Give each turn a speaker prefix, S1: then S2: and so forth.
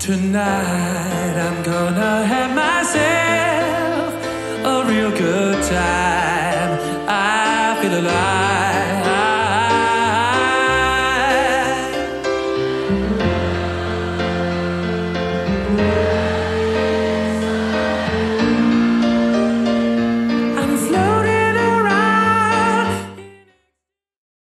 S1: Tonight I'm gonna have myself a real good time.